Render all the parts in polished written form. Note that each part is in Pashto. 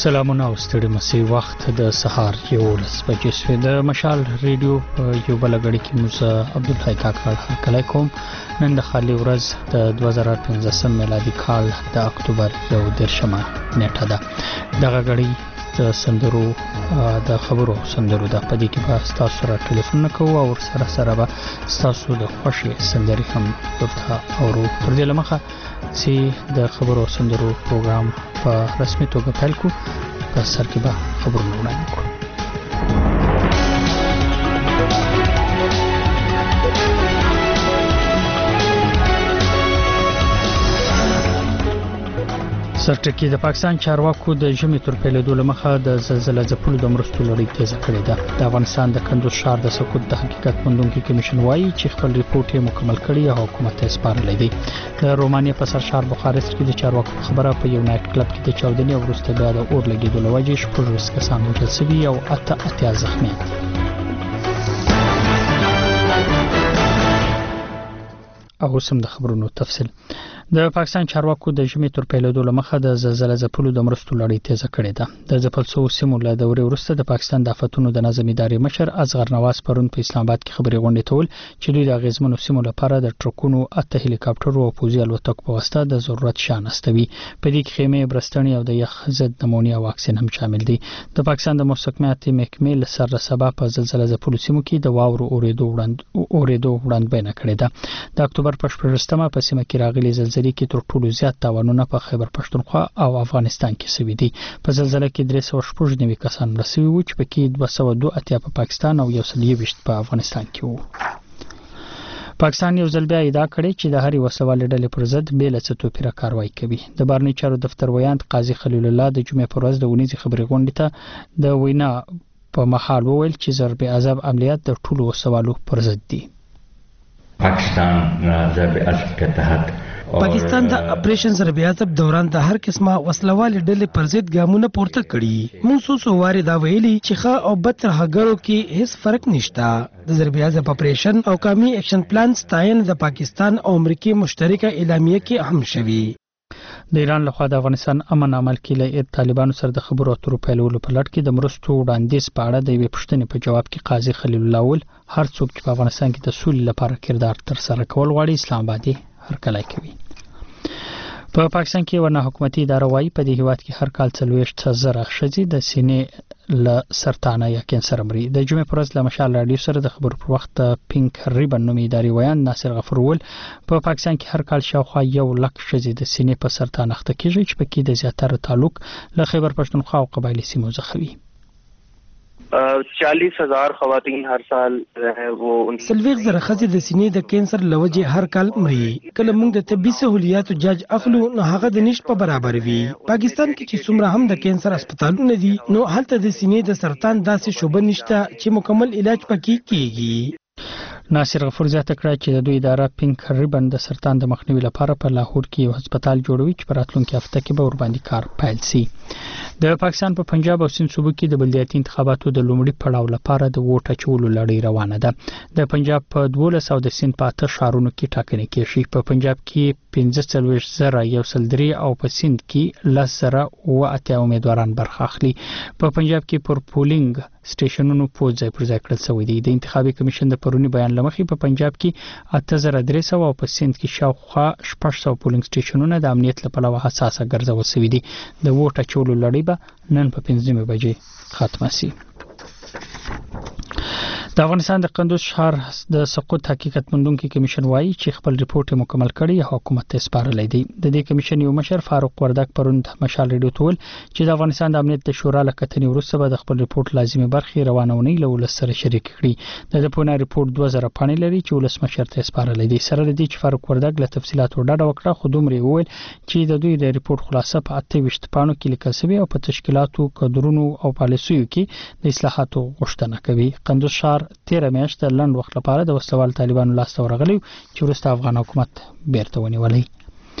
سلامونه او ستړي مسي وخت د سهار 11 بجې شوه د مشال ریډیو یو بلګړی کې موسی عبدالحی کاکړ کله کوم نن د خالي ورځ د 2015 میلادي کال د اکتوبر 1 نیټه ده دغه غړي د سندرو د خبرو سندرو د پدې کې په تاسو سره ټلیفون کوو او سره به تاسو د خوشي سندري هم ورته اورو تر دې لمخه چې د خبرو سندرو پروګرام په رسمي توګه پیل کو په سر کې به خبرونه وړاندې کړو سرټکی د پاکستان چارواکو د ژمي تر پیلېدو لمخه د زلزلې ځپلو د مرستو لړۍ تیزه کړې ده د افغانستان د کندوز ښار د سقوط د حقیقت موندونکي کمیشن وايي چې خپل ریپورت یې مکمل کړی او حکومت یې سپارلی دی د رومانیا په سر ښار بخارست کې د چارواکو خبره په یو نایټ کلب کې د چاودنې او وروسته بیا د اور لګېدو له وجې شپږ کسان وژل شوي او اته زخمیان دي او سم د خبرونو تفصیل د پاکستان چارواکو د ژمي تر پیلېدو لمخه د زلزلې ځپلو د مرستو لړۍ تیزه کړې ده د ځپل شوو سیمو له دورې وروسته د پاکستان د آفتونو د نظم ادارې مشر اصغر نواز پرون په اسلام آباد کې خبري غونډه تول چې دوی د غزمنو سیمو لپاره د ټرکونو اته هلیکاپټر او پوزي الوتکو په واسطه د ضرورت شان استوي په دې کې خیمه برستنی او د یخ ضد نمونیا او اکسین هم شامل دي د پاکستان د محکمې محکمې سره سبا په زلزلې ځپلو سیمو کې د واورو اوریدو وړاندوینه کړې ده د اکتوبر په 14مه په سیمه کې راغلي زلزلې کې تر ټولو زیات تاوانونه په خیبر پښتونخوا او افغانستان کې شوي دي په زلزلې کې 390 کسان رسېدلي وو چې پکې 202 په پاکستان او 120 په افغانستان کې وو پاکستان یو ځل بیا ادعا کړې چې د هرې وسوالې ډلې پر ضد بیل څه توپیره کاروایی کوي د بهرنی چارو دفتر ویاند قاضي خلیل الله د جمعې پر ورځ د ونیزي خبري غونډې ته د وینا په مخال وویل چې ضرب عذاب عملیات د ټولو وسوالو پر ضد دي पाकिस्तान ضرب عذاب के तहत پاکستان د اپریشن ضرب عذاب دوران د هر قسمه وسلوال ډلې پر ضد ګامونه پورته کړي موږ څو واره دا ویلي چې ښه او بد هغړو کې هیڅ فرق نشته د ضرب عذاب اپریشن او قومي اکشن پلان ستاین د پاکستان او امریکا مشترکه اعلامیه کې اهم شوی د ایران لخوا د افغانستان امن عمل کې له طالبانو سره د خبرو اترو پیلولو په لړ کې د مرستو وړاندیز په اړه د یوې پوښتنې په جواب کې قاضي خلیل الله ول هر څوک چې په افغانستان کې د سولې لپاره کردار تر سره کول غواړي اسلام آباد هرکلی کوي په پاکستان کې ورنه حکومتي اداره وايي په دې هیواد کې هر کال 40,000 ښځې د سینې له سرطان یا کینسر مري د جمعې پر ورځ له مشال رادیو سره د خبرو پر وخت پینک ریبن نومي اداري ویان ناصر غفور ول په پاکستان کې هر کال شاوخوا 1 لک ښځې د سینې په سرطان اخته کیږي چې پکې د زیاتره تعلق له خیبر پښتونخوا او قبایلی سیمو څخه وي 40,000 خواتین هر سال وہ سلویغ زره خزي د سینې د کینسر لوجه هر کال مري کله موږ د طبي سہولیاتو جاج اخلو نو هغه د نشټ په برابر وي پاکستان کې چې څومره هم د کینسر هسپتالونه دي نو هلته د سینې د سرطان داسې شوبه نشته چې مکمل علاج پکې کیږي ناصر غفور زیاته کړه چې د دوی اداره پینک ریبن د سرطان د مخنیوي لپاره په لاهور کې یو هسپتال جوړوي چې په راتلونکي هفته کې به ورباندې کار پیل شي د پاکستان په پنجاب او سند صوبو کې د بلدیاتي انتخاباتو د لومړي پړاو لپاره د ووټ اچولو لړۍ روانه ده د پنجاب په 12 او د سند په 8 ښارونو کې ټاکنې کیږي په پنجاب کې 15,000 او په سند کې 10,000 امیدواران برخه اخلي په پنجاب کې پر پولینګ سټیشنونو په ځای پر ځای کړل شوی دی د انتخابي کمیشن د پرونی بیان لمخې په پنجاب کې 8,300 او په سند کې شاوخوا 600 پولینګ سټیشنونه د امنیت لپاره حساسه ګرځول شوی دي د ووټ اچولو لړۍ به نن په 5 بجې ختمه شي د افغانستان د کندوز ښار د سقوط حقیقت موندونکي کمیشن وايي چې خپل ریپورت مکمل کړی او حکومت ته سپارلی دی د دې کمیشن یو مشر فاروق وردک پروند مشال ریډیو تول چې د افغانستان د امنیت د شورا لکتنې وروسته به د خپل ریپورت لازمي برخې روانونې له ولس سره شریک کړي د پونه ریپورت 2000 پاڼې لري چې ولس مشر ته سپارلی دی سره د دې چې فاروق وردک له تفصيلاتو ډډه وکړه خو دومره وویل چې د دوی د ریپورت خلاصه په 28 پاڼو کې لیکل شوی او په تشکیلاتو کډرونو او پالیسیو کې د اصلاحاتو غوښتنه کوي کندوز ښار 13 میاشتې لنډ وخت لپاره د وسوال طالبانو لاس ته ورغلی چې وروسته افغان حکومت بیرته ونیولې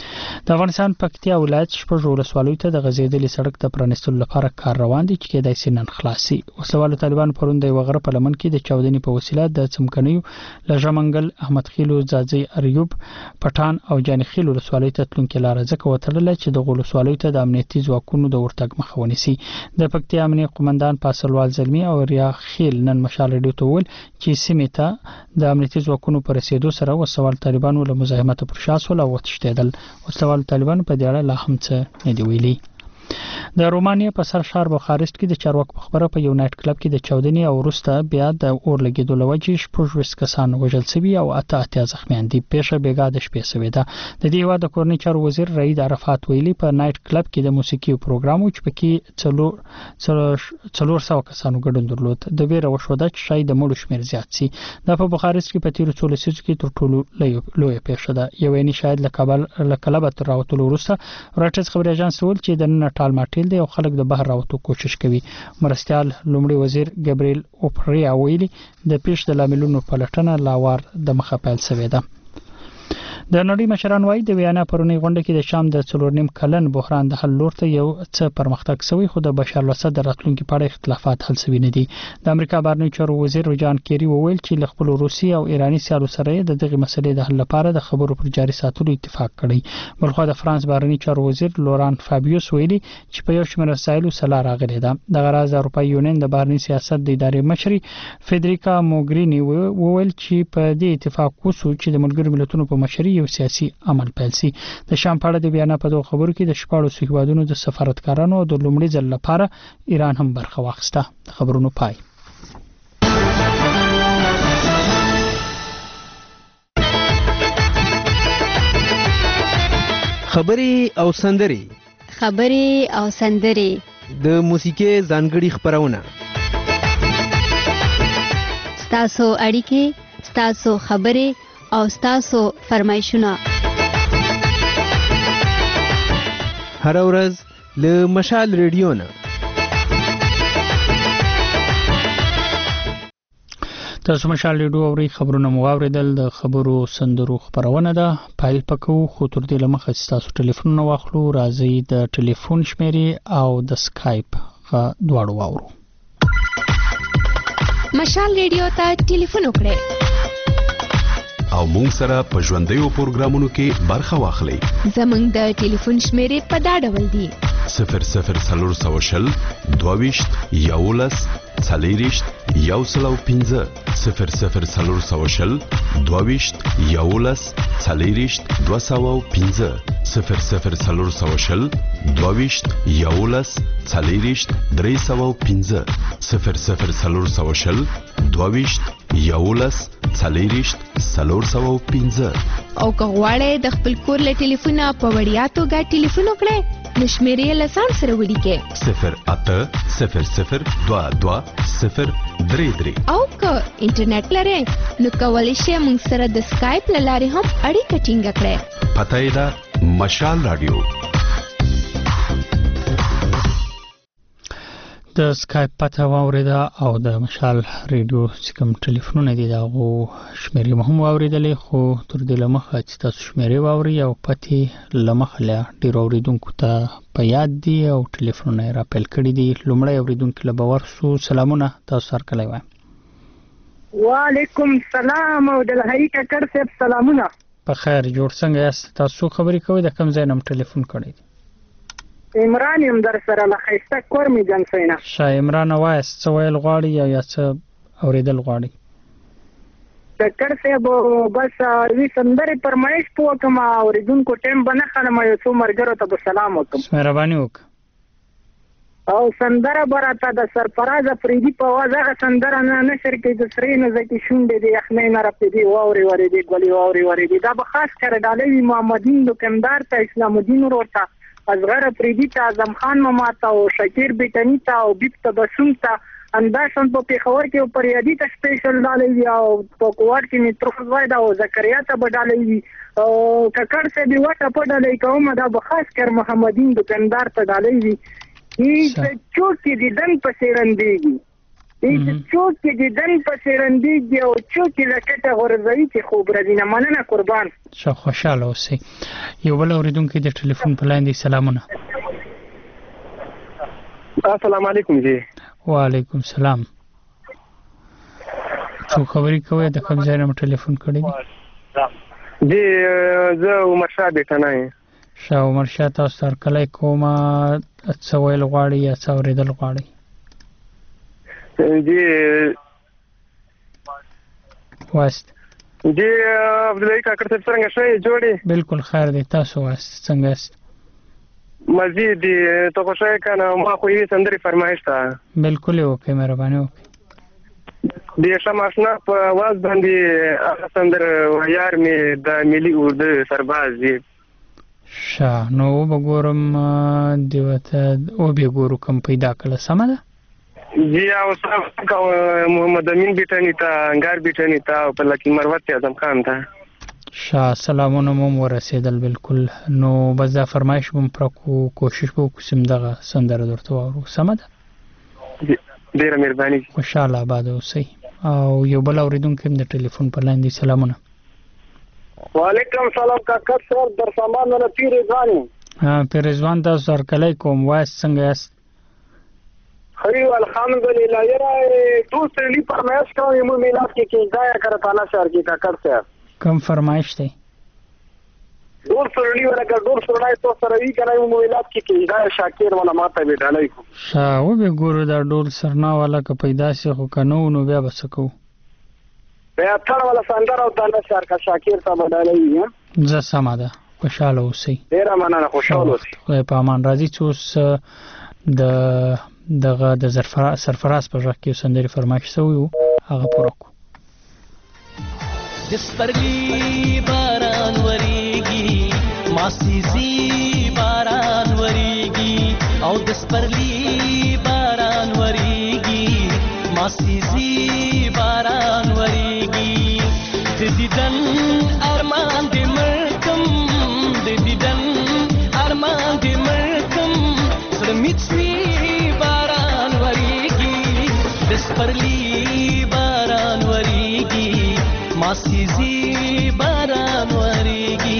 د افغانستان پکتیا ولایت شپږ ولسوالیو ته د غځېدلي سړک د پرانیستلو لپاره کار روان دي چې کېدای شي نن خلاصي. وسلوالو طالبان پرون د یو غره په لمن کې د چاودنې په وسیله د څمکنیو لژمنګل احمد خیلو ځاځي ایوب پټان او جاني خیل ولسوالیو ته تلونکي لار ځکه وتړل چې د ولسوالیو ته د امنیتي ځواکونو د ورتګ مخه ونیسي. د پکتیا امنیتي قومندان پاسلوال زلمی او ریا خیل نن مشال ریډیو ته وویل چې سیمې ته د امنیتي ځواکونو پر رسیدو سره وسوال طالبانو له مزاحمت پر شا سول او وتښتېدل. وسوال طالبانو په دې اړه لا هم څه نه دی ویلي. د رومانیا په سر شهر بوخارست کې د چارواکو په خبره په یو نایټ کلب کې د چاودنې او وروسته بیا د اور لګیدو لوجې 14 کسان وژل شوي او اته زخمیان دي. پیښه بیګا د شپې شوې ده. د دې هیواد د کورنۍ چارو وزیر رئید عرفات ویلي په نایټ کلب کې د موسیقي پروګرام چې پکې 400 کسانو ګډون درلود. د ویره وشوده چې شاید د مړو شمیر زیات شي. دا په بوخارست کې په تیرو 4 لسیزو کې تر ټولو لوی پیښه ده. یو عیني شاهد له کلبه تر راوتلو وروسته راټز خبري اژانس ویل چې د نن ټال ماټیل دی او خلک د بهر راوتو کوشش کوي. مرستيال لومړي وزیر ګبريل اوپریا ویلي د پیښې د لاملونو پلټنه لاوار د مخه پیل شوې ده. د نړۍ مشران وايي د ویانا پرونی غونډه کې د شام د 4.5 کلن بحران د حل لور ته یو څه پرمختګ شوی خو د بشار الاسد د راتلونکو په اړه اختلافات حل شوي نه دي. د امریکا بهرنی چارو وزیر جان کیری وویل چې له خپل روسي او ایراني سیالو سره د دغه مسلې د حل لپاره د خبرو پر جاري ساتلو اتفاق کړی. بلخو د فرانس بهرنی چارو وزیر لوران فابیوس ویلي چې په یو شمېر وسایلو سره راغلی ده. د غراز اروپای یونین د بهرنی سیاست د ادارې مشري فدریکا موګرینی وویل چې په دې اتفاق وسو چې د ملګرو ملتونو په مشري یو سیاسي عمل پیل شي. د شام په اړه د ویانا په دوه خبرو کې د شپږ هیوادونو د سفارتکارانو د لومړي ځل لپاره ایران هم برخه واخیسته. خبرونو پای. خبري او سندري د موسیقي ځانګړي خبرونه ستاسو اړیکې ستاسو خبري او ستاسو فرمایشونه هر ورځ له مشال ریډیو نه. تاسو مشال ریډیو اوري خبرونه مو اوریدل. د خبرو سندرو خبرونه ده پایل پکو خو تر دې لمخه تاسو ټلیفون واخلو. راځي د ټلیفون شمیرې او د سکایپ دواړو واورو. مشال ریډیو ته ټلیفون وکړئ او مونږ سره په ژوندیو پروګرامونو کې برخه واخلئ. زمونږ د ټلیفون شمیرې په دا ډول دي: 00 22 11 40 105 00 22 11 40 205 00 22 11 40 305 00 22 11 40 305. او که غواړئ د خپل کور له ټلیفونه په وړیا توګه ټلیفون وکړئ نو شمیرې له ځان سره ولیکئ 0800 22 033. او که انټرنیټ لرئ نو کولی شئ موږ سره د سکایپ له لارې هم اړیکه ټینګه کړئ. پته یې ده مشال رادیو. د سکایپ پته واوریده او د مشال ریډیو چې کوم ټلیفونونه دي دغه شمیرې مهم واوریدلې خو تر دې لمخه چې تاسو شمیرې واوري او پته لمخه له ډیر اوریدونکو ته په یاد دي او ټلیفونونه را پیل کړی دي. لومړی اوریدونکو له باور سو سلامونه تاسو سره کلی وای. وعلیکم السلام او د هیکا کړ صاحب سلامونه. په خیر جوړ څنګه یاست تاسو؟ خبرې کوي د کوم ځای نم ټلیفون کړی دی؟ عمران یم در سره لخيسته کور می جن سینا. شاه عمران وایس څه ویل غواړي یا څه اوریدل غواړي؟ ټکر صاحب بس وی سندره پرمایش پوه کما اوریدونکو ټیم بنه خلم یو څو مرګرو ته سلام وکم. مهرباني وک. او سندره براته د سرفراز فریدی په आवाज هغه سندره نه نشر کې د سرې نه زکه شونډې دی اخنې نه رپې دی واوري وری دی ګولي واوري وری دی. دا به خاص کړه ډالوي محمدین دکاندار ته اسلام الدین ورته ازغر فریدی ته اعظم خان ماته او شکیر بیتنی ته او بیت تبسم ته انداشن په پیښور کې پر یادی ته سپیشل ډالوي او په کوټ کې میتروز وای دا او زکریا ته بدالوي او ککړ څه دی وټه په ډالې کوم دا به خاص کر محمدین دکاندار ته ډالوي هیڅ چوکې دي دن په سیرندېږي. څوک چې دیدن پسې رندېږي او څوک چې له کټه غورځوي چې خوب راځي نه. مننه قربان. ښه خوشحاله اوسئ. یو بل اورېدونکی د ټلیفون په لاین دی. سلامونه. السلام علیکم جی. وعلیکم السلام. څو خبرې کوئ؟ د کوم ځای نه ټلیفون کړی دی؟ جی زه عمر شاه بیټنه یم. شاه عمر شاه، تاسو هرکلی کومه څه ویل غواړئ یا څه اورېدل غواړئ؟ جی واست جی عبدالله کاکړ صاحب څنګه ښه جوړې؟ بالکل خیر دی. تاسو واست څنګه یاست؟ مزید دی ته خو ښه که نه؟ ما خو یوې سندرې فرمایش ته. بالکل یې وکړئ، مهرباني وکړئ. د شم اشنا په आवाज باندې هغه سندر یار می د ملي اردو سرباز دی. ښه نو وګورم دیوته او به ګورو کوم پیدا کړه. سمه ده جی. او محمد امین بیٹانی ته، انګار بیٹانی ته او په لکه مروت اعظم خان ته. ښه سلامونه مو ورسېدل. بالکل. نو بس دا فرمایش به پر کوشش وکړو چې دغه سندره درته واورو. سمه ده. ډیره مهرباني. خوشاله آباد اوسئ. او یو بل اورېدونکی هم د ټلیفون په لاین دی. سلامونه. وعلیکم سلام کاکړ صاحب، در سامان نه پیر رضوان. پیر رضوان تاسو هرکلی کوم. وایست څنګه یاست؟ خیو الحمدلله. یاره دوست لی فرمایش کوم یمو میلاد کې ځای کرتانا شهر کې کاکړ صاحب. کوم فرمایش دی؟ دور سرلی ولګه دور سرلای تو سره وی کنه یمو میلاد کې ځای شاکر ولا ماته به ډالای کو. شاو به ګورو دا ډول سرنا والا که پیدا شي خو کنو نو بیا بسکو. بیا تر ولا سندر او تانا شهر کا شاکر صاحب ډالای یم. زه سم ده. خوشاله اوسئ. ډیره مننه. خوشاله اوسئ. په امان راځي. څوس دغه د سرفراز په ځای کې سندري فرمایش شوی وو هغه پوره کو. د سپرلی باران وریږي ماسیزي باران وریږي او د سپرلی باران وریږي ماسیزي باران وریږي د دیدن ارمان دې مرکم د دیدن ارمان دې مرکم سره میچوي باران وریږي د سپرلی باران وریږي ماسیزي باران وریږي.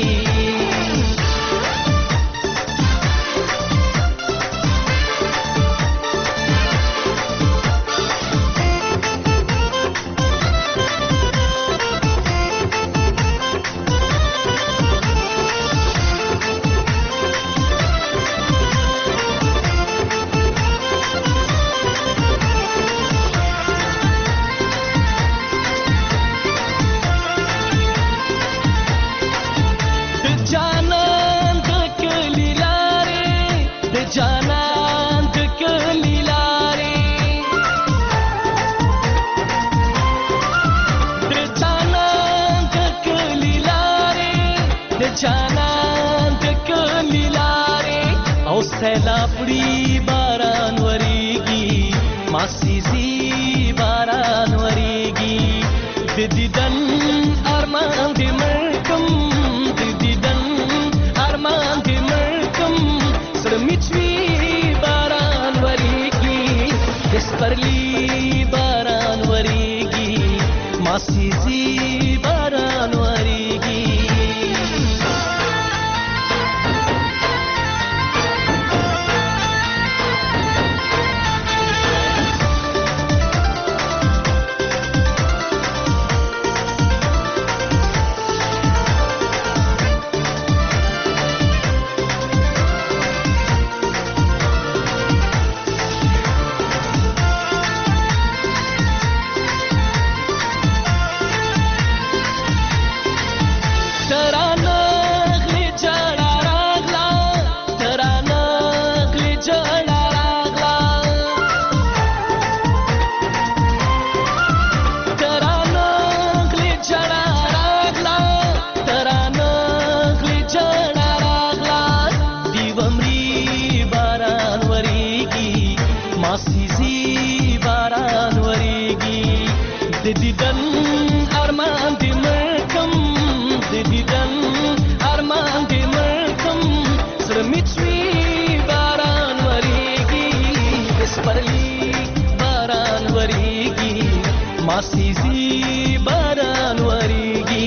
سیلابړي باران وریږي ماسیزي باران وریږي د دیدن ارمان دې مرکم د دیدن ارمان دې مرکم سره میچوي باران وریږي د سپرلی باران وریږي ماسیزي باران وریږي. ماسیزی باران وریږي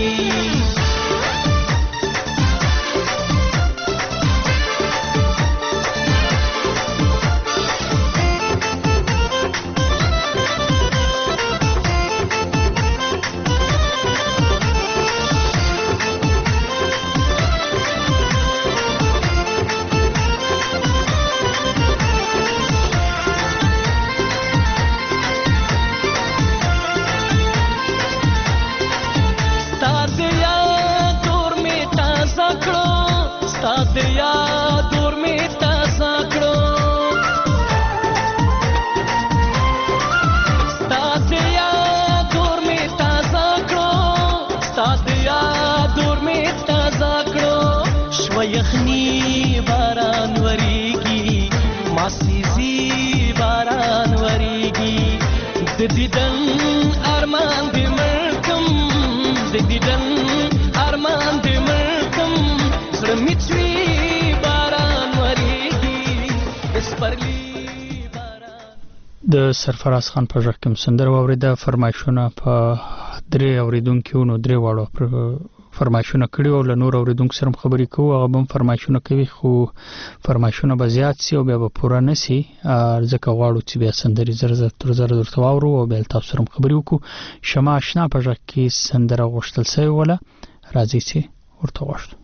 یخنی باران وریږي ماسیزی باران وریږي د دیدن ارمان دې ملکم د دیدن ارمان دې ملکم زړه مې چوي باران وریږي اسپرلی د سرفراز خان په ژغ کې سندره واورېده. فرمایشونه په درې اوریدونکو نو درې واړو فرمایشونه کړي او له نور اوریدونکو سره خبرې کوو. هغه هم فرمایشونه کوي خو فرمایشونه به زیات سي او بیا به پوره نه سي، ځکه غواړو چې بیا سندرې زر درته واورو او بیا تاسو سره خبرې وکړو. شمع اشنا په ژغ کې سندره غوښتل سوې وله، راځي چې ورته وغواړو.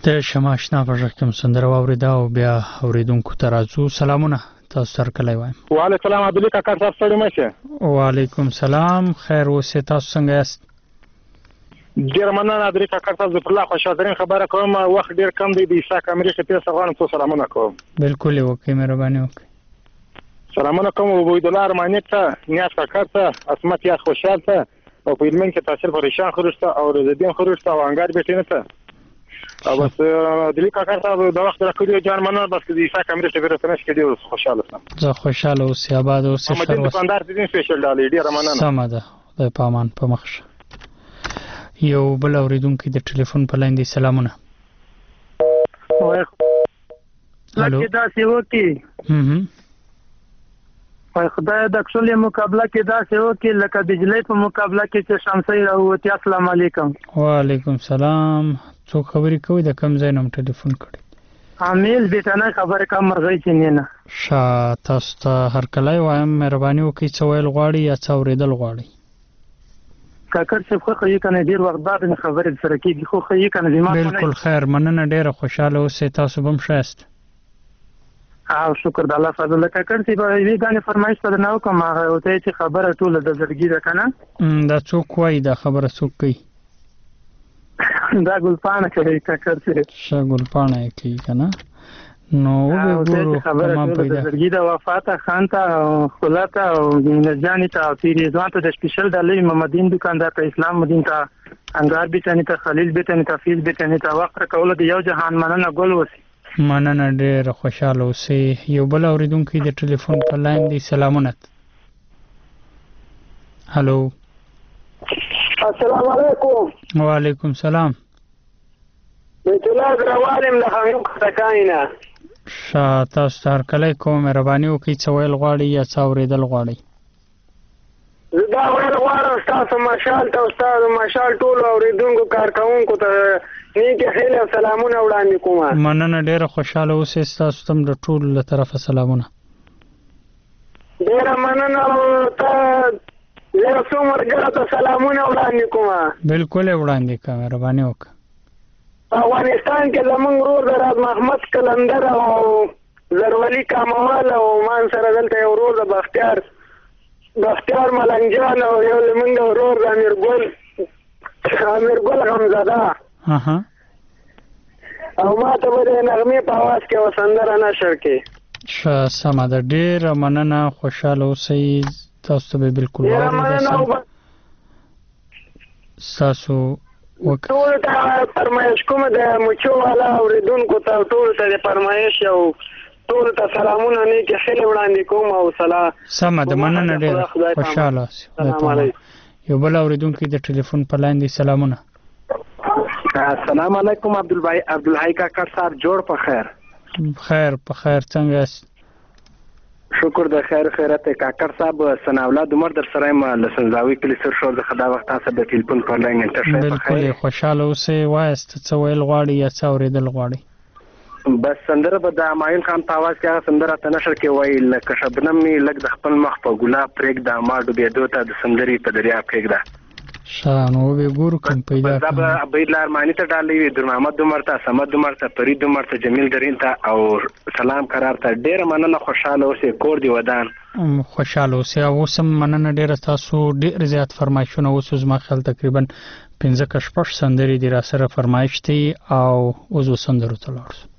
د شماشنا په ژغ کې سندره واورېده او بیا اوریدونکو ته راځو. سلامونه، تاسو سره کلی وایم. وعلیکم السلام عبدالله کاکړ صاحب، ستړي مه شئ. وعلیکم سلام، خیر اوسئ، تاسو څنګه یاست؟ ډېره مننه عبدالله کاکړ صاحب. ظفرالله خوشحالترین خبره کوم، وخت ډېر کم دی، د عیسی کامري خطې څخه غواړم څو سلامونه کوم. بالکل یې وکړئ، مهرباني وکړئ. سلامونه کوم عبیدالله ارماني ته، نیاز کاکړ ته، عصمت یاد خوشحال ته، او په هلمند کې تاثیر پریشان خروش ته، او رضدین خروش ته، او انګار بیټینه ته. او بس عبدالله کاکړ صاحب د وخت راکړي جان مننه، بس د عیسی کامري خبره ته نشي کېدی، خوشاله سم. زه خوشاله اوسئ، آباد اوسئ، محمد دکاندار دې سپیشل ډالۍ، ډېره مننه. سمه ده، خدای په امان په مخ شه. یو بل اوریدونکی د ټلیفون په لاین دی. سلامونه. هلو داسې وکړي خدای د کښلې مقابله کې داسې وکړي لکه بجلی په مقابله کې چې شمسۍ راووتې. السلام علیکم. وعلیکم سلام. څوک خبرې کوي؟ د کوم ځای نه ټلیفون کړی؟ امیل بیټنۍ خبرې کوم، مرغۍ چینې نه. ښه، تاسو ته هرکلی وایم، مهرباني وکړئ څه ویل غواړئ یا څه اورېدل غواړئ؟ کاکړ صاحب خو ښه یې که نه، ډېر وخت بعد مې خبرې سره کېږي، خو ښه یې که نه. بالکل خیر، مننه، ډېره خوشحاله اوسئ، تاسو به هم ښه یاست. او شکر د الله فضل. کاکړ صاحب یوې ګانې فرمایش په درنه وکړم، هغه ورته چې خبره ټوله د زړګي ده که نه. دا څوک وایي؟ دا خبره څوک کوي؟ دا ګلپاڼه کوي کاکړ صاحب. ښه، ګلپاڼه یې کوي که نه. نو وګورو خبره ټوله د زړګي ده. وفاته خان ته او ښکلا ته او مینه جانې ته او پیر رضوان ته د سپیشل ډالۍ، محمدین دکاندار ته، اسلام مدین ته، انګار بیټنې ته، خلیل بیټنې ته، فیض بیټنې ته، وخت راکولو د یو جهان مننه. ګل اوسئ. مننه، ډېره خوشحاله اوسئ. یو بل اوریدونکی د ټلیفون په لاین دی. سلامونه. هلو. السلام علیکم. وعلیکم سلام. بیت الله دروالم له خانوک تکاینه. ښه، تاسو ته هرکلی کوم، مهرباني وکړئ څه ویل غواړئ یا څه اورېدل غواړئ؟ زه دا ویل غواړم ستاسو مشال ته او ستاسو مشال ټولو اورېدونکو کارکوونکو ته نیکې هیلې او سلامونه وړاندې کوم. مننه، ډېره خوشحاله اوسئ، ستاسو ته هم د ټولو له طرفه سلامونه. ډېره مننه. او ته زه څو ملګرو ته سلامونه وړاندې کوم. بالکل یې وړاندې کړه، مهرباني وکړه. افغانستان کې زمونږ ورور د راز محمد کلندر او زرولي کاموال او مان سره دلته یو ورور د بختیار ملنګجان او یو زمونږ ورور د امیر ګل غمزاده. او ما ته به د نغمې په اواز کې یوه سندره نشر کړي. ښه، سمه ده، ډېره مننه، خوشحاله اوسئ، تاسو ته به بالکل واورېده. ستاسو ټولو ته فرمایش کوم، د مچو والا اورېدونکو ته ټولو ته د فرمایش او ټولو ته سلامونه نیکې هیلې وړاندې کوم او سلام. سمه ده، مننه، ډېره خوشحاله اوسئ. یو بل اورېدونکی د ټلیفون په لاین دی. سلامونه. السلام علیکم عبدالحی کاکړ صاحب، جوړ په خیر. خیر په خیر، څنګه یاست؟ شکر د خیر خیرت. کاکړ صاحب ثناءالله عمر در سره یم له سنځاوي کلي سر شو. زه دا وخت تاسو د ټلیفون پر لاین انټر شوم. بالکل خوشحاله اوسئ، وایاست څه ویل غواړئ یا څه اورېدل غواړئ؟ بس سندره به د مایل خان په اواز کې هغه سندره ته نشر کې وایي لکه شبنم مې لږ د خپل مخ په ګلاب پرېږده، ما ډوبېدو ته د سندرې په دریاب پرېږده. ښه، نو وګورو کوم پیدا کړم. دا به عبیدالله ارماني ته ډالۍ وي، در محمد عمر ته، صمد عمر ته، فرید عمر ته، جمیل درین ته او سلام قرار ته. ډېره مننه، خوشحاله اوسئ، کور دی ودان. خوشحاله اوسئ. اوس هم مننه ډېره، تاسو ډېر زیات فرمایشونه اوس زما خیال تقریبا 5 که 6 سندرې دي را سره فرمایش دي او اوس سندرو ته لاړ شو.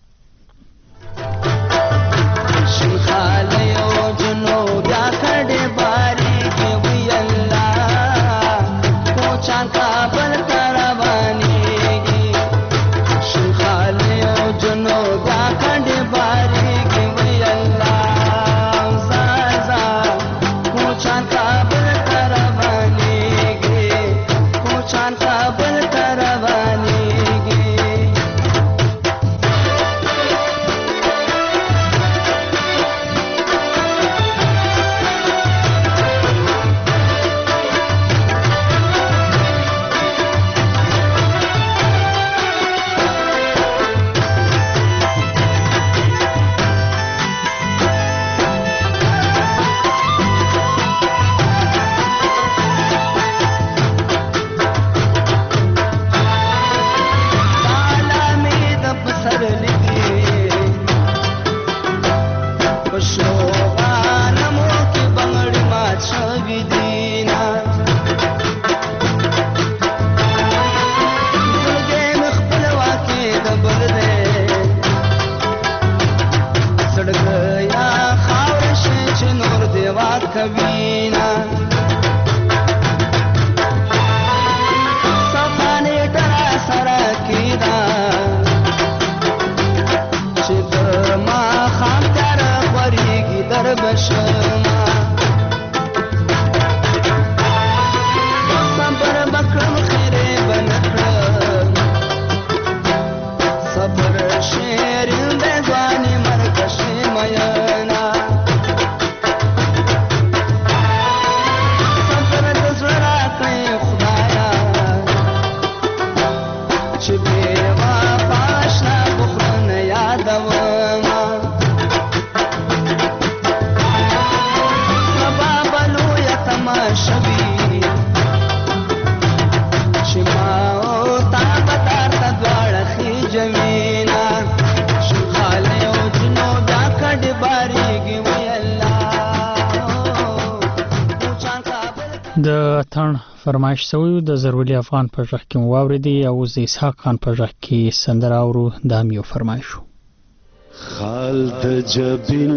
د اتن فرمایش سوی د زرولي افغان په ژغ کې واوریدي او د اسحاق خان په ژغ کې سندره اورو د امیو فرمایش خال د جبین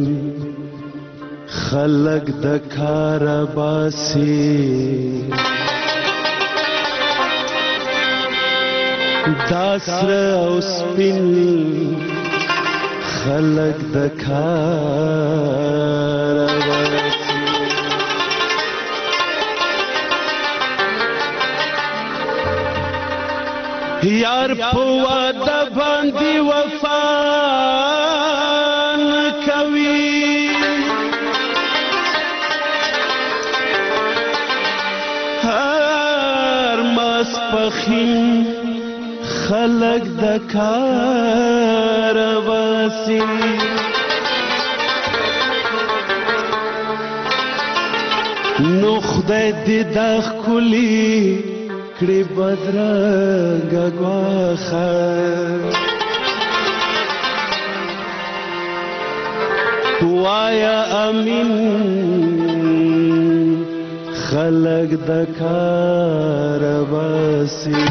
خلق د کار باسی داسر او سپین خلق د کار باسی یار پوا د باندې وفا کوي هر ماسپخین خلق د کار باسی نو خدای دې د ښکلي کړي بدرنګه ګواښه وایا امین خلق د کار باسی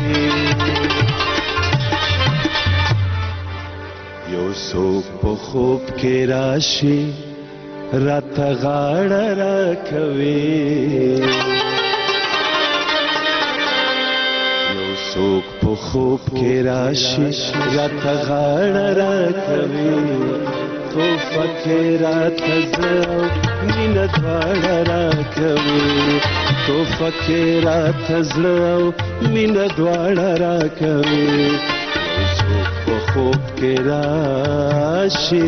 یو څوک په خوب کې راشي راته غاړه راکوي څوک په خوب کې راشي راته غاړه راکوي توفه کې راته زړه مینه دواړه راکوي توفه کې راته زړه مینه دواړه راکوي څوک په خوب کې راشي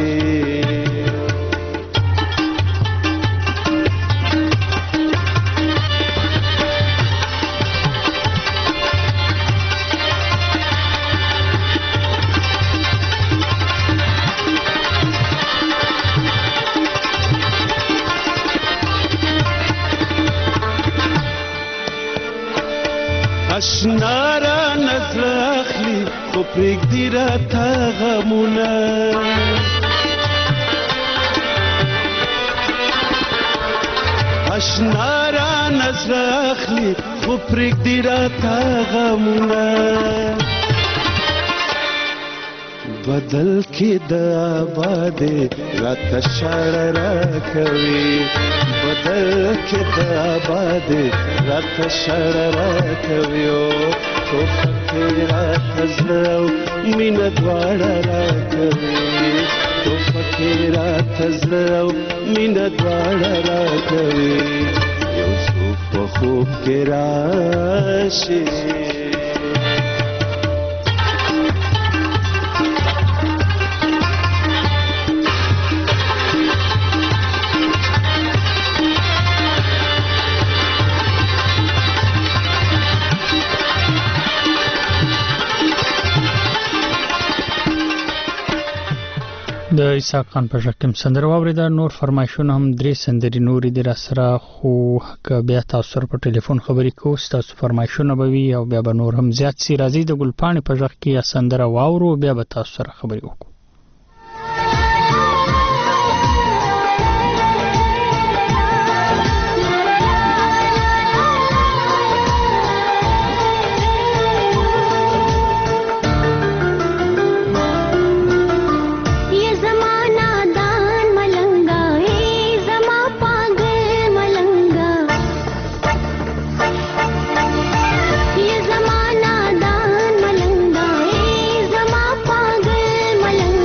اشنا را نظر اخلی خو پرېږدي راته غمونه اشنا را نظر اخلی خو پرېږدي راته غمونه بدل کې د آبادې راته شاړه راکوي بدل کې د آبادې راته شاړه راکوي توفه کې راته زړه مینه دواړه راکوي توفه کې راته زړه مینه دواړه راکوي یو څوک په خوب کې راشي د اسحاق خان په شکم سندره واوریده نور فرمایشونه هم درې سندري نورې دي را سره خو که بیا تاسو سره په ټلیفون خبرې کوو ستاسو فرمایشونه به وي او بیا به نور هم زیات سي راځي د ګلپاڼې په ژغ کې یا سندره واورو بیا به تاسو سره خبرې وکړو मलंगा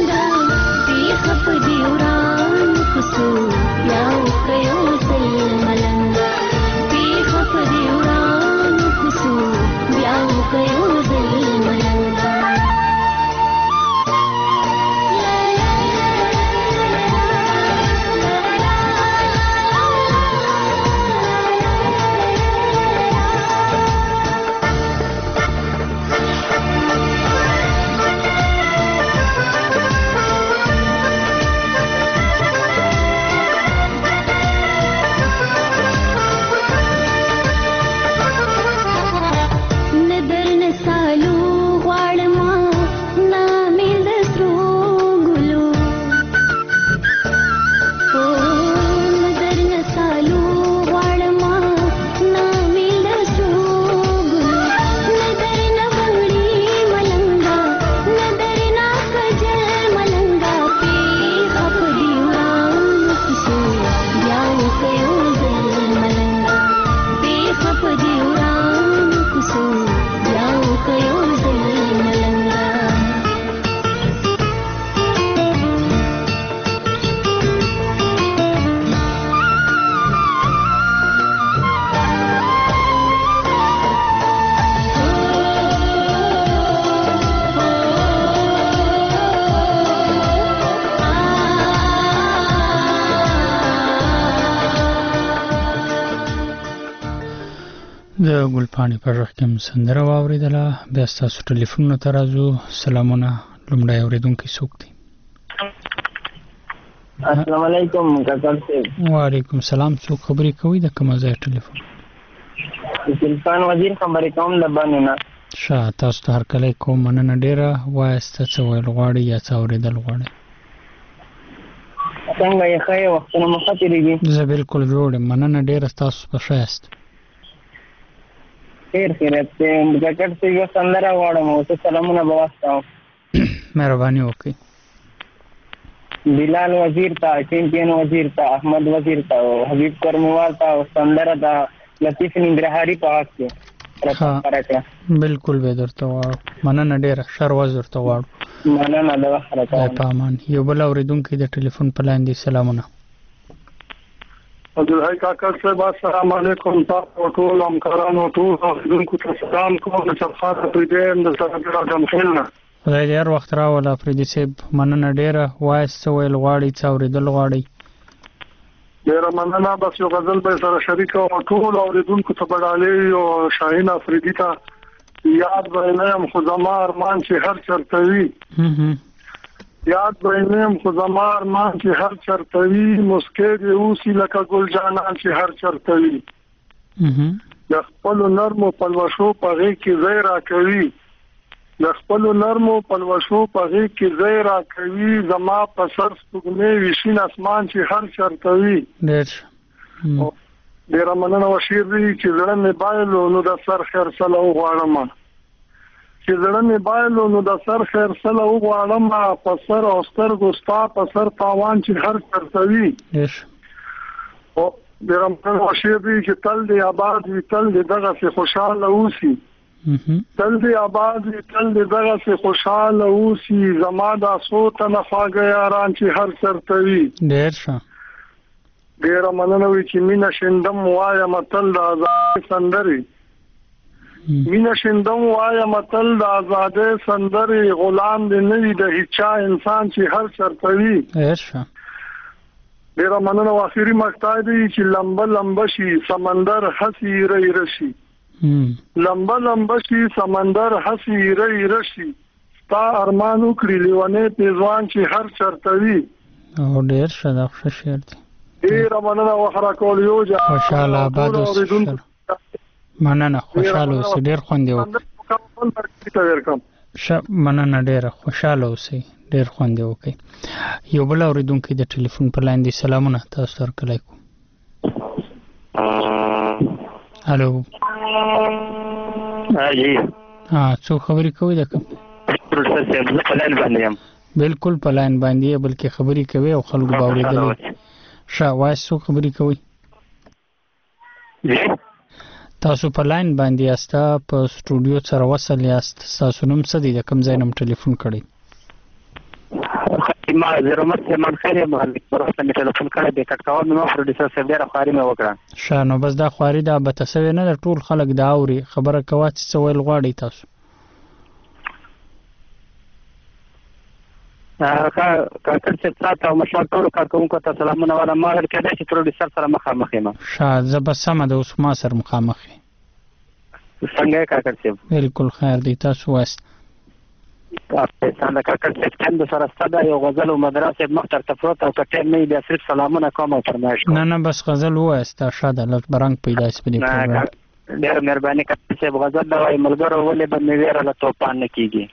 د ګلپاڼې په غږ کې سندره واورېدله. بیا ستاسو ټلیفونونو ته راځو. سلامونه. لومړی اورېدونکی څوک دی؟ السلام علیکم کاکړ صاحب. وعلیکم السلام. څوک خبرې کوي؟ د کوم ځای ټلیفون؟ سلطان وزیر خبرې کوم د بانونه. ښه، تاسو ته هرکلی کوم. مننه ډېره. وایاست څه ویل غواړئ یا څه اورېدل غواړئ؟ څنګه یې ښه یې؟ وختونه مو ښه تېرېږي؟ زه بالکل جوړ یم. مننه ډېره. تاسو په ښه یاست؟ ډېر خیریت دی. کاکړ صاحب یو سندره غواړم او څه سلامونه به واستوم. مهرباني وکړئ. بلال وزیر ته، چمپیون وزیر ته، احمد وزیر ته او حبیب کرموال ته او سندره د لطیف ننګرهاري په غږ کې راکړه. بالکل به درته غواړو. مننه ډېره. ښه ورځ درته غواړو. مننه. د وخت راکوم. په امان. یو بل اورېدونکی د ټلیفون په لاین دی. سلامونه. عبدالحی کاکړ صاحب السلام علیکم. تاسو ټول همکارانو ټول اوریدونکو ته سلام کوم. چرخاته پریدم د سره راځم خلنه. خدای دې هر وخت راوله افریدي صاحب. مننه ډېره. وایاست څه ویل غواړئ، څه اورېدل غواړئ؟ ډېره مننه. بس یو غزل به سره شریک او ټول اوریدونکو ته بډالې او شاهین افریدي ته یاد به نه یم خو زما ارمان چې هر چرته وي. یاد به نه یم خو زما ارمان چې هر چرته وي. مسکې دې اوسي لکه ګل جانان چې هر چرته وي. د خپلو نرمو پلوشو په غېږ کې ځای راکوي. د خپلو نرمو پلوشو په غېږ کې ځای راکوي. زما په سر سپوږمۍ وي شین اسمان چې هر چرته وي. ډېره مننه. وشیر دی چې زړه مې بایلو نو د سر خیر سله وغواړم. چې زړه مې بایلو نو د سر خیر سله وغواړم. په سر او سترګو ستا په سر تاوان چې هر چرته وي. ډېره مننه. وشیر دی چې تل دې آباد وي، تل دې دغسې خوشحاله اوسي. تل دې آباد وي، تل دې دغسې خوشحاله اوسي. زما دا څو تنه خواږه یاران چې هر چرته وي. ډېر ښه. ډېره مننه. وي چې مینه شیندم وایم تل د ازادۍ سندرې. مینه شیندم وایم تل د ازادۍ سندرې. غلام دې نه وي د هیچا انسان چې هر چرته وي. ډېر ښه. ډېره مننه. آخري مقطع دی چې لمبه لمبه شي سمندر هسې ری رشي. لمبه لمبه شي سمندر هسې ری رشي. ستا ارمان وکړي لیونی پیزوان چې هر چرته وي. او ډېر ښه. دا ښه شعر دی. ډېره مننه. وخت راکول یو ځای خوشحاله آباد اوسئ. مننه. خوشحاله اوسئ. ډېر خوند یې وکړ. ښه. مننه ډېره. خوشحاله اوسئ. ډېر خوند یې وکړ. یو بل اورېدونکی د ټلیفون په لاین دی. سلامونه. تاسو ته هرکلی کوم. هلو. څوک خبرې کوي؟ د کوم؟ زه په لاین باندې یم. بالکل په لاین باندې یې، بلکې خبرې کوي او خلکو به اورېدلی. ښه. وایاست څوک خبرې کوي؟ تاسو په لاین باندې یاست، په سټوډیو سره وصل یاست. ستاسو نوم څه دی؟ د کوم ځای نه مو ټلیفون کړی؟ ما زرمت سیمان خیر یم. ورسته مې ټلیفون کړی دی. کټ کوم نو پروډوسر صاحب ډېره خواري مې وکړه. ښه. نو بس دا خواري ده بته سوې نه ده. ټول خلک دا اوري. خبره کوه چې څه ویل غواړئ تاسو. کاکړ صاحب تاسو او مشال ټولو کارکوونکو ته سلامونه وایم. ما ویل کېدای چې پروډوسر سره مخامخ یم. ښه. زه به سمه ده. اوس ما سره مخامخ یې. څنګه یې کاکړ صاحب؟ بالکل خیر دی. تاسو وایاست. افغانستان د کاکړ صاحب ټیم د سره ستا ده. یو غزل او مدرسه صاحب مخ تر تفروت او که ټیم نه وي بیا صرف سلامونه کوم او فرمایش کوم. نه بس غزل ووایست. ښه ده. لږ برنګ پیدا شي په دې پروګرام. ډېره مهرباني کاکړ صاحب. غزل دا وایي ملګرو ولې به مې ویره له توپان نه کېږي.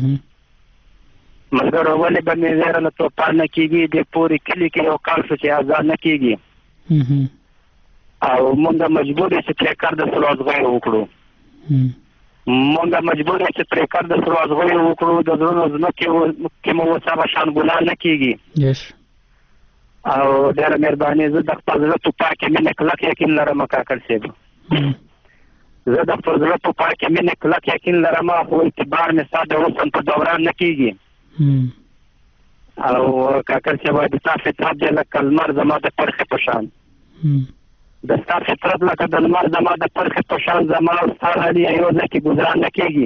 ملګرو ولې به مې ویره له توپان نه کېږي. دې پورې کلي کې یو کال شو چې ازاد نه کېږي. او مونږ مجبور یو چې پرې کار د سروازغیو وکړو. مونږ مجبور یو چې پرې کار د سروازغیو وکړو. د زړونو ځمکې کې مو اوس هغه شان ګلان نه کېږي. او ډېره مهرباني. زه د خپل زړه په پاک کې مینه کلک یقین لرم کاکړ صاحب. زه د خپل زړه په پاک کې مینه کلک یقین لرم. خو اعتبار مې ستا د حسن په دوران نه کېږي. او کاکړ صاحب د تا فطرت دی لکه لمر زما د پرخې په شان. د ستا فطرت لکه د لمر زما د پرخې په شان. زما او ستا علي یو ځای کې ګزاران نه کېږي.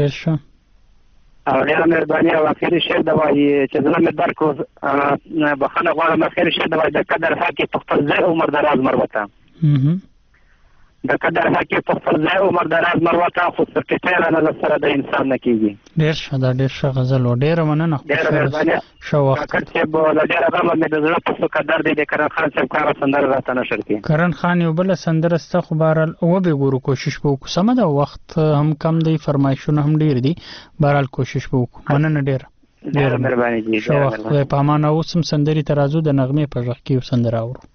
او ډېره مهرباني. او اخري شعر دا وایي چې زړه مې درک بخښنه غواړم. اخري شعر دا وایي د قدر حق په خپل ځای عمر دراز مروته. د قدر حق په خپل ځای عمر دراز مروته خو سرکټر نه سره د انسان نه کیږي. ډیر ښه دا ډیر ښه غزل و. ډیره مننه. ښه وخت کړه د ډیره غم مې د زړه په قدر دی د کرن خان صاحب کار سندره راته نشر کی. کرن خان یو بل سندره است خو بهرال او به ګورو کوشش وکړو. سم دا وخت هم کم دی فرمایشونه هم ډیر دي بهرال کوشش وکړو. مننه ډیره مهرباني دي. ښه وخت په امان. اوس هم سندري ترازو د نغمې په ځخ کې سندره اورو.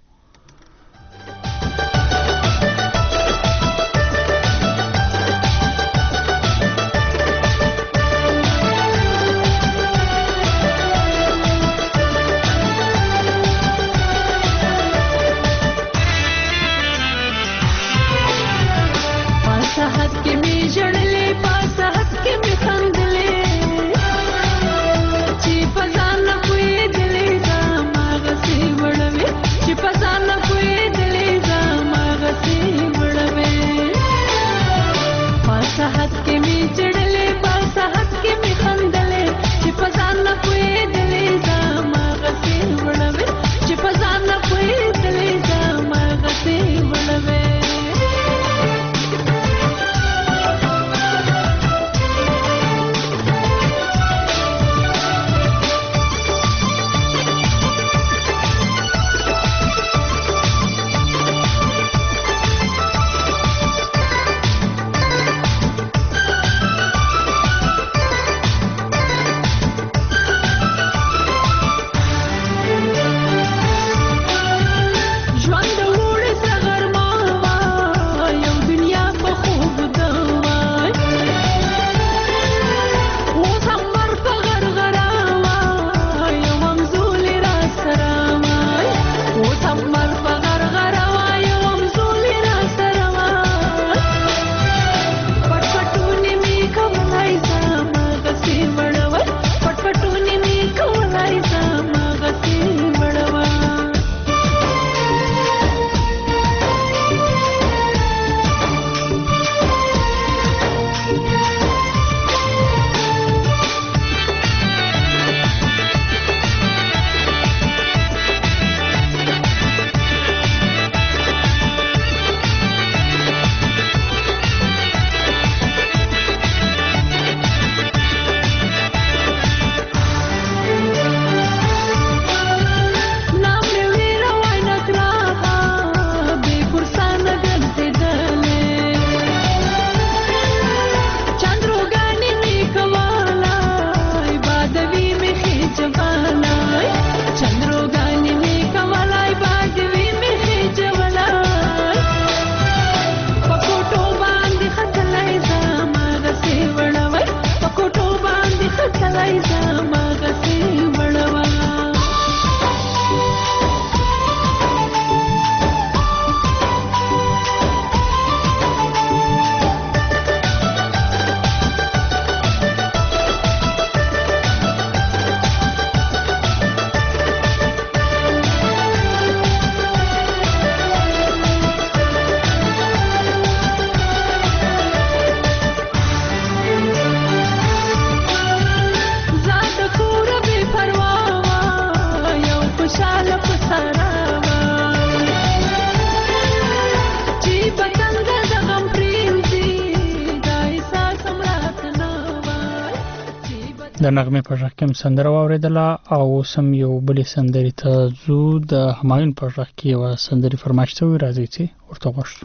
د نغمې په ځخ کې سندره واوریدله او سم یو بلې سندرې ته زو د همایون په ځخ کې یو سندري فرمایش شوی راځي چې ورته غوښتو.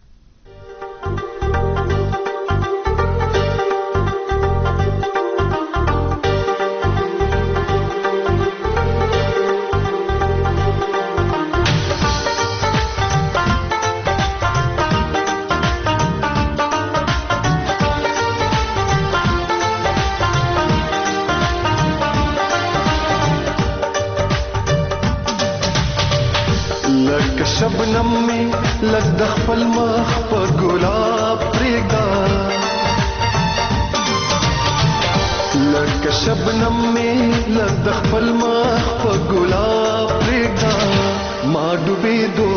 शबनम में लग दखल मख पर गुलाब प्रेगा लग शबनम में लग दखल मख पर गुलाब प्रेगा माँ डूबे दो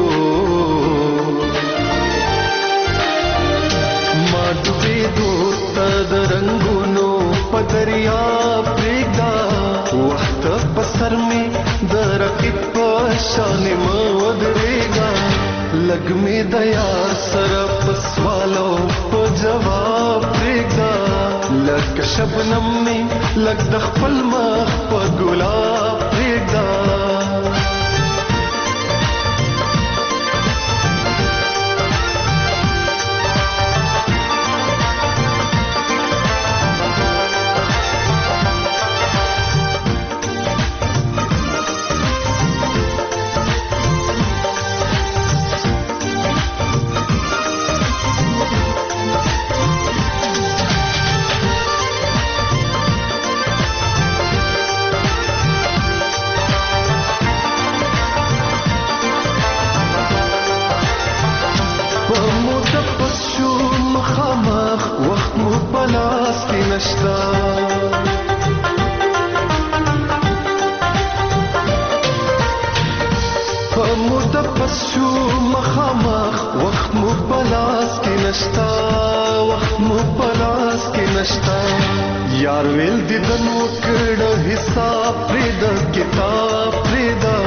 तद रंगुनो पदरिया प्रेगा वक्त पसर में दरकित शान मदरेगा لګ می د یار سره پسوالو په جواب پرېږده لکه شبنم می لګ د خپل مخ په ګلاب پرېږده یار ویل دی دن وکړه حساب پرېږده کتاب پرېږده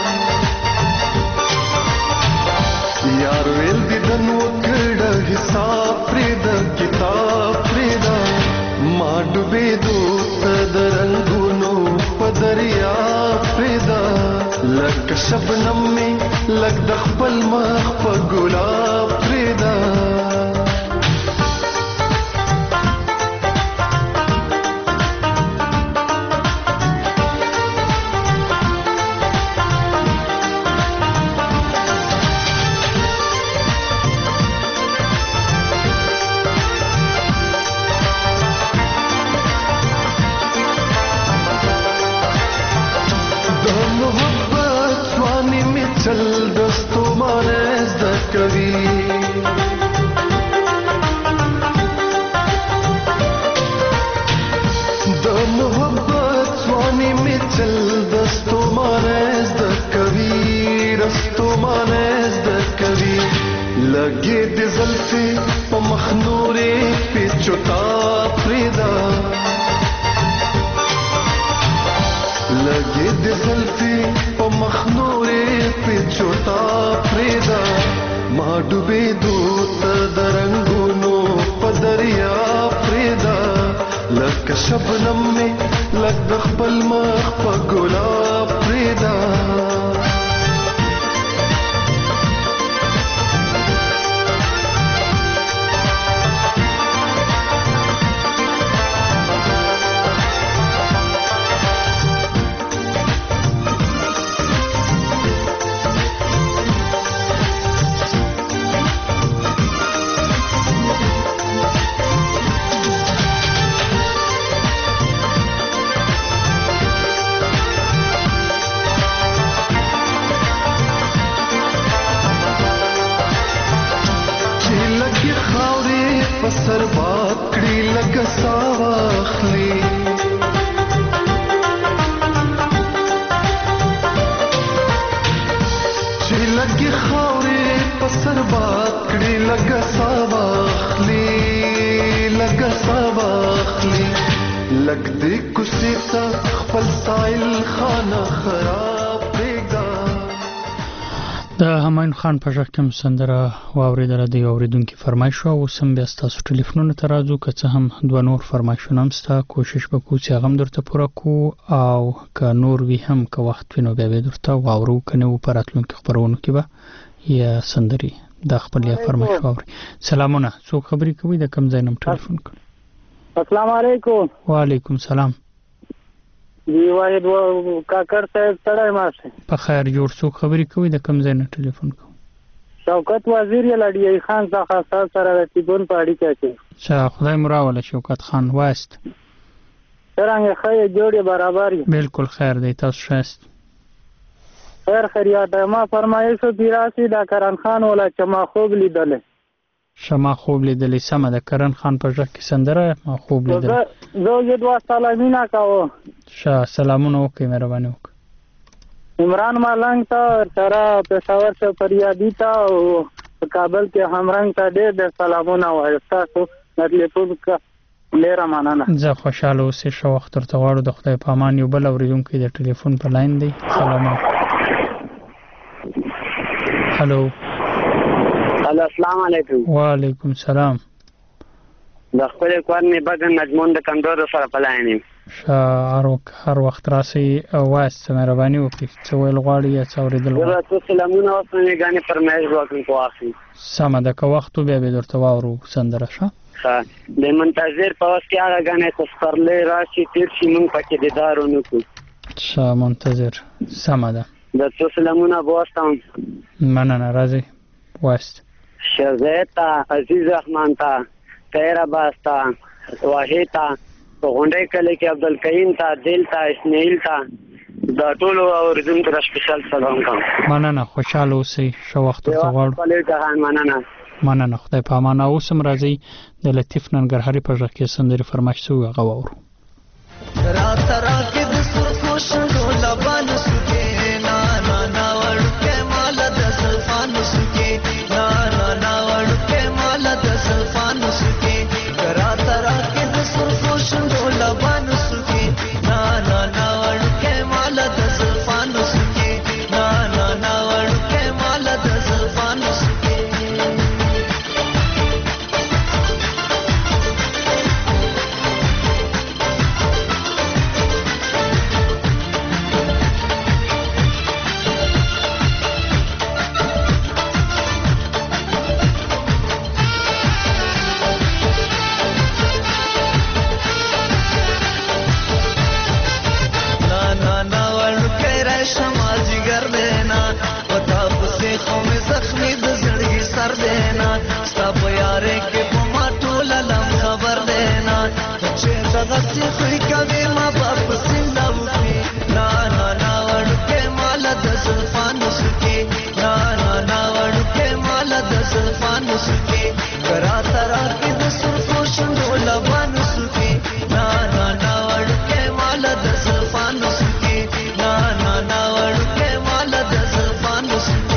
یار ویل دی دن وکړه حساب پرېږده کتاب پرېږده ما ډوبېدو ته د رنګونو په دریاب پرېږده لکه شبنم مې لږ د خپل مخ په ګلاب پرېږده चल दोस्तों माने कवि दो मोहब्बत स्वानी में चल दोस्तों माने कवि रस्तों माने कवि लगे दिजल्फे प मखनूरे पे चुता प्रेदा लगे दिजल्फे प मखनूरे पे चोटा प्रेदा मा डुबेदो त दरंगुनो प दरिया प्रेदा लक शबनम में लग د خپل مخ په ګلاب پرېږده سر باکړي لکه ساواخلي چې لګي خاورې په سر باکړي لکه ساواخلي لکه ساواخلي لګ دې کوڅې ته خپل سایل خانه خراب پرېږده د همایون خان په ژغ کې سندره واورېدله د یو اورېدونکي فرمایش وه. اوس هم بیا ستاسو ټلیفونونو ته راځو که څه هم دوه نور فرمایشونه هم شته کوشش به کوو چې هغه هم درته پوره کړو او که نور وي هم که وخت وي نو بیا به یې درته واورو که نه وو په راتلونکي خپرونو کې به یا سندرې دا خپل یا فرمایش واورئ. سلامونه څوک خبرې کوئ د کوم ځای نه ټلیفون کوئ؟ السلام علیکم. وعلیکم سلام. دی واحد کاکر صاحب سړی ماشه په خیر جوړ څوک خبرې کوي د کوم ځای نه ټلیفون کوي؟ شوکت وزیر یا لډی خان څخه تاسو سره د تیګون په اړیکه کې چې خدای مراوله شوکت خان وایست څنګه خیر جوړې برابر بالکل خیر دی تاسو شاست خیر خیریات ما فرمایشو پیراسی دا کرن خان ولا چې ما خوب لیدل شما خوب لیدلې سمه د کرن خان په ژغ کې سندره ما خوب لیدل زه یو دوه سلامینا کاوه سلامونه وکړئ مهرباني وکړئ. عمران ملنګ ته سره پېښور ته فریادي ته او کابل کې همرنګ ته ډېر سلامونه وایي تاسو ټلیفون ډېره مننه. زه خوشاله اوسې ښه وخت درته غواړو د خدای په امان. یو بل اورېدونکی د ټلیفون په لاین دی. سلام. هلو السلام علیکم. وعلیکم السلام. د خپل کورنۍ بدن نجمون د کندورو سره پلاینم. هر وخت راسي واسه مهرباني وکړئ څه ویل غواړي یا څه اوریدل غواړي. زه سلامونه اوسنۍ غانې فرمایش وکړم کو اخلي. سمه ده که وخت به درته واورو سندره شه. د منتظر په واسه کې هغه غانې تسپرلې راشي تیر شي مونږ پکې دیدار ونکو. منتظر سمه ده. د څه سلامونه بوستم. مننه راځي واست. شزیتا عزیز رحمان تا تیرا باستا واحیتا غونډې کله کې عبدالکریم تا دل تا اسماعیل تا دا ټول اوریدونکو ته سپیشل سلام کوم. مننه خوشاله اوسئ ښه وخت ورته غواړو. مننه خدای په امان. اوس هم راځئ د لطیف ننګرهاري په غږ کې سندرې فرمایش شوي هغه واورو. رات راکې د سرخو شنډو لبانو سکې نا نا نا وړوکې ماله د زلفانو سکې نا نا نا وړوکې ماله د زلفانو سکې رات راکې د سرخو شنډو لبانو سکې نا نا نا وړوکې ماله د زلفانو سکې نا نا نا وړوکې ماله د زلفانو سکې. غسی خوی کوي ما په سیندا وکي نا نا نا وړکه مال د زلفانو سکی نا نا نا وړکه مال د زلفانو سکی کرا ترا کې د سرخو شنډو لبانو سکی نا نا نا وړکه مال د زلفانو سکی نا نا نا وړکه مال د زلفانو سکی.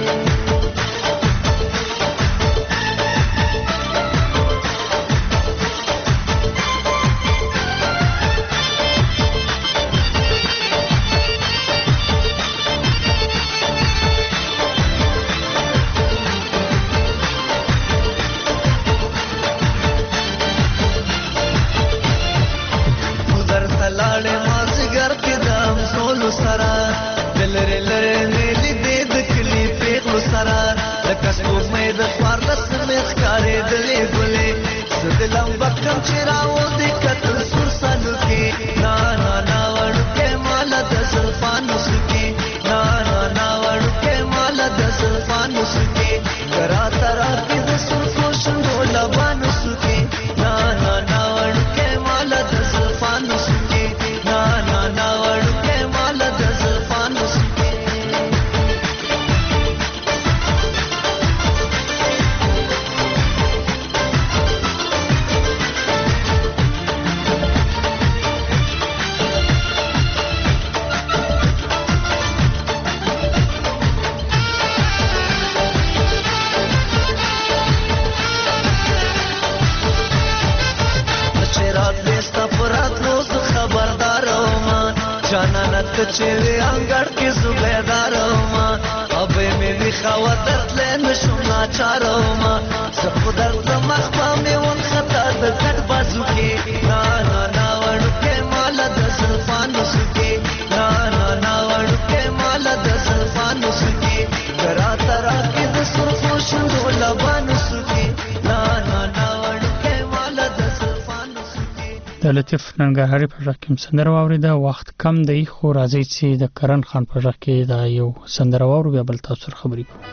چیرې انګړ کې زبیدارو ما ابې مې وی خاوتت لن شو ناچارو ما زخدر د مخ په مې ون خطا د کټ بازو کې نا نا نا وړکه مال د زلفانو سکی نا نا نا وړکه مال د زلفانو سکی کرا ترا کې د سرخو شنډو لبانو سکی نا نا نا وړکه مال د زلفانو سکی. د لطیف ننګرهاري په غږ کې سندره واوریده. وخت کم دی خو راځي چې د کرن خان په غږ کې دا یو سندره واورو بیا بل تاسو سره خبرې کوو.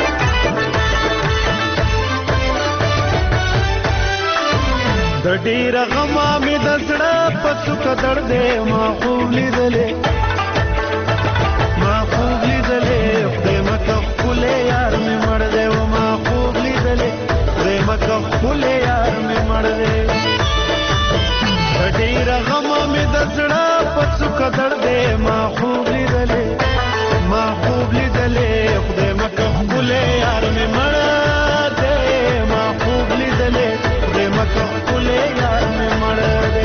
د ډیر غما مې د زړه په څوک درځه ما خوب لیدلې خدای مکه خپله یار مې مړ دی و ما خوب لیدلې خدای مکه خپله یار مې مړ دی ډیر غما مې د زړه په څوک درځه ما خوب لیدلې خدای مکه خپله یار مې مړ دی ما خوب لیدلې خدای مکه خپله یار مې مړ دی.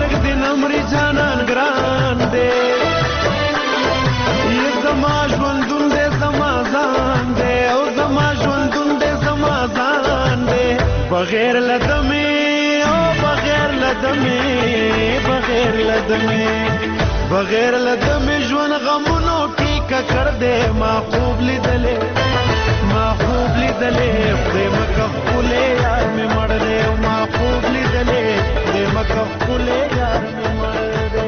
مرګ دې نمرې جانان ګران دې یې زما ژوندون دې زما ځان دې او زما ژوندون دې زما ځان دې بغیر له دمې او بغیر له دمې بغیر له دمې بغیر له دمې ژوند غمونو کې ککړ دې ما خوب لیدلې ما خوب لیدلې خدای مکه ښکلې یار مې مړ دې ما خوب لیدلې خدای مکه ښکلې یار مې مړ دې.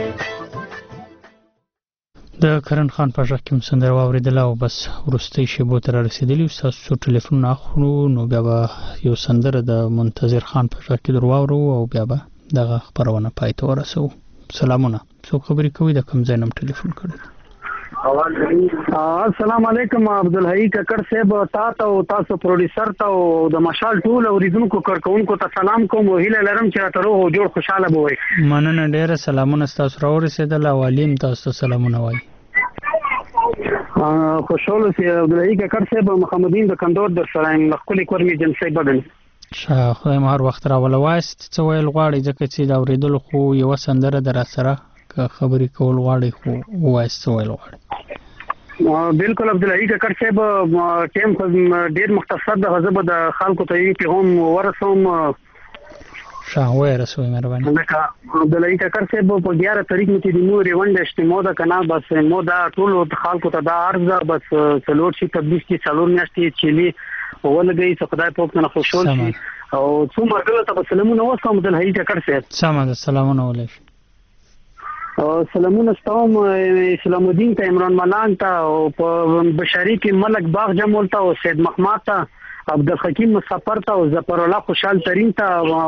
د کرن خان په ژغ کې هم سندره واورېدله او بس وروستۍ شېبو ته رارسېدلي ستاسو ټلیفونونه اخلو نو بیا به یو سندره د منتظر خان په ژغ کې در واورو او بیا به دغه خپرونه پای ته ورسوو. سلامونه، څوک خبرې کوي؟ د کوم ځای نه ټلیفون کړی؟ السلام علیکم عبدالحی ککړ صاحب، تا ته او تاسو پروډوسر ته او د مشال ټول اوریدونکو کارکونکو ته سلام کوم او هیله لرم چې راته روغ او جوړ خوشاله به وئ. مننه ډېره، سلامونه ستاسو راورسېدل او علي هم تاسو ته سلامونه وایي. خوشحاله اوسئ عبدالحی ککړ صاحب، محمدین د کندور در سره یم له ښکلې کور مې جنسۍ بدن. خدای مو هر وخت راوله. وایست څه ویل غواړئ؟ ځکه چې د اورېدلو خو یوه سندره د راسره که خبرې کول غواړئ خو وایست څه ویل غواړئ؟ بالکل عبدالحی ککړ صاحب، ټیم خو ډېر مختصر ده، زه به د خلکو ته یو پیغام ورسوم. ښه ورسوئ مهرباني. لکه عبدالحی ککړ صاحب په 11 تاریخ مې چې د مو ریونډ اجتماع ده که نه، بس مو دا ټولو خلکو ته دا عرض ده بس څلور شي تدبیس کې 4 میاشتې چیلي ولګئ چې خدای پاک نه خوشحال شي او څو ملګرو ته به سلامونه وکړم عبدالحی ککړ صاحب. سمه ده، سلامونه ولایشي. سلامونه ستوم اسلام الدین ته، عمران ملنګ ته او په بشری کې ملک باغ جمول ته او سید محمد ته، عبدالحکیم مسافر ته او ظفر الله خوشحال ترین ته،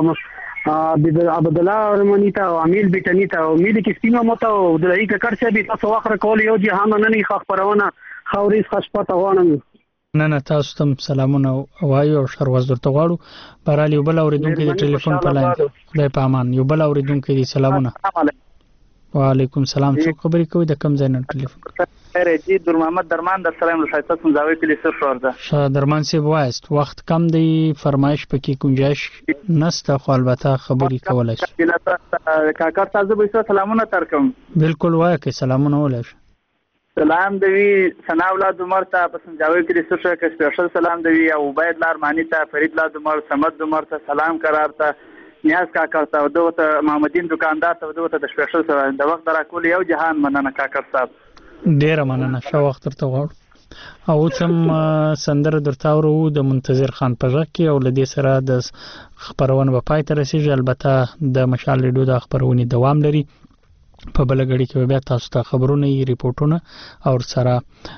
عبد الله رمنی ته او امیل بیٹنی ته او امید کې سپینو مته او عبدالحی ککړ صاحب تاسو واخره کول یو جهان نه نه خبرونه خوريز خشپته غواړم. نه تاسو ته سلامونه وایو او شر وز درته غواړو. بهرحال یو بل اورېدونکی د ټلیفون په لاین کې، خدای په امان. یو بل اورېدونکی دی، سلامونه. وعلیکم سلام، څوک خبرې کوي؟ د کوم ځای نه ټلیفون؟ خیر جی، در محمد درمان در سلام له شایسته سنځاوي کلی سر شور ده. ښه درمان صاحب، وایست وخت کم دی، فرمایش پکې گنجائش نسته خو البته خبرې کولای شي. کاکا تاسو به سلامونه ترکم. بالکل وایي که سلامونه ولایشي. سلام دوی ثنا اولاد عمر ته په سنځاوي کلی سر شور کې سپیشل سلام دوی او عبید لار مانی ته، فرید لار عمر، سمد عمر ته، سلام قرار ته، نیاز کاکا ته او دوته محمدین دکاندار ته دوته د سپیشل سره د وخت راکول یو جهان مننه کاکا صاحب. ډیره مننه، ښه وخت درته غواړو. او څم سندره درته اورو د منتظر خان په ژغ کې او له دې سره د خپرونه به پای ته رسېږي. البته د مشال ریډیو د خپرونې دوام لري. په بله غړي کې بیا تاسو ته خبرونه ریپورټونه او سره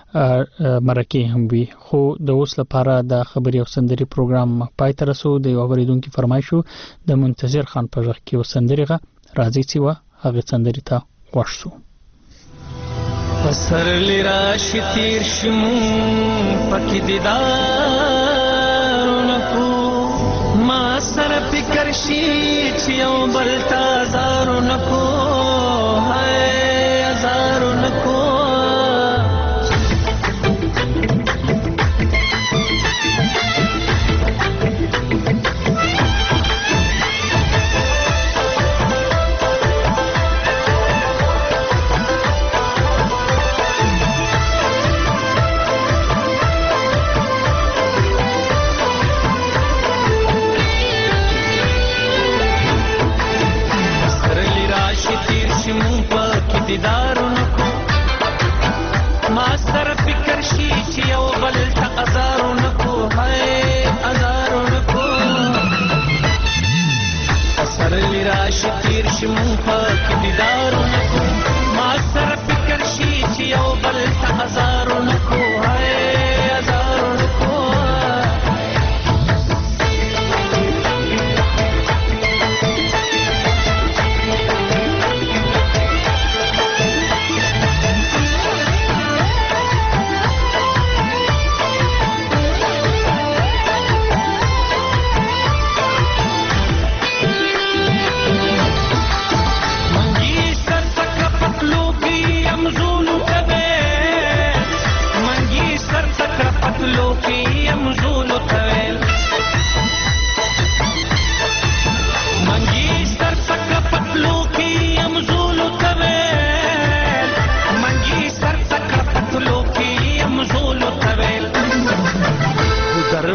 مرکې هم وي. خو د اوس لپاره د خبري او سندري پروګرام پای ته رسو. د یو اوریدونکو فرمایشو د منتظر خان په ژغ کې وسندريغه راځي چې هغه سندري ته خوښ شو. پسر لرا شتیر شمو پکې دیدارونکو ما سره فکر شي چې یو بل تازارونکو دیدارونکو ما سره فکر شي چې یو بل ته ازارونکو هاي ازارونکو سر لرا شتیر شمو پاک دیدارونکو ما سره فکر شي چې یو بل ته ازارونکو هاي ازارونکو मंगी सर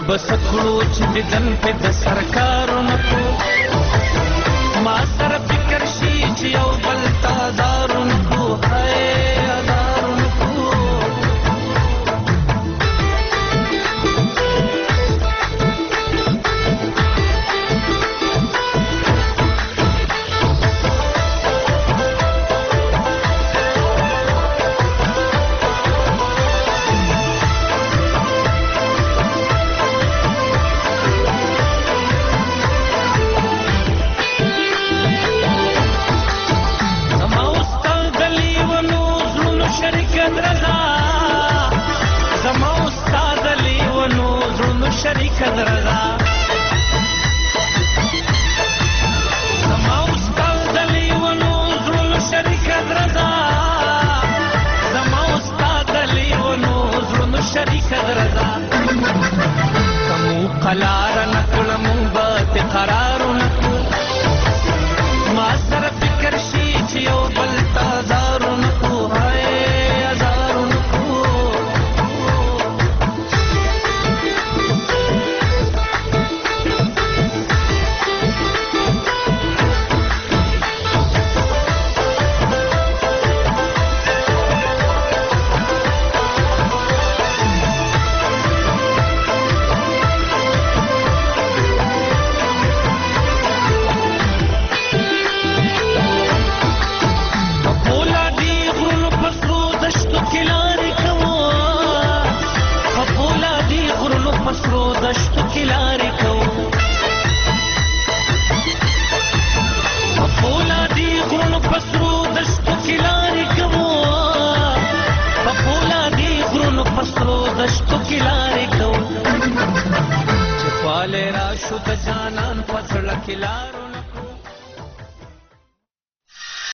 بسکړو چې دیدن په د سرکارونو کو ما سره فکر شي چې یو بل تازارونو کو هاي ازارونو کو شریک درزا زما استاد دلی ونو زړونو شریک درزا زما استاد دلی ونو زړونو شریک درزا کوم قلار نکړم به قرار نکړو ما سره فکر شي چې یو بل تازار نکړو هاي ازار نکړو دشتو کې لارې کوو په فولادي غرونو په سرو دشتو کې لارې کوو په فولادي غرونو په سرو دشتو کې لارې کوو چې خواله راشو د جانان په زړه کې لارو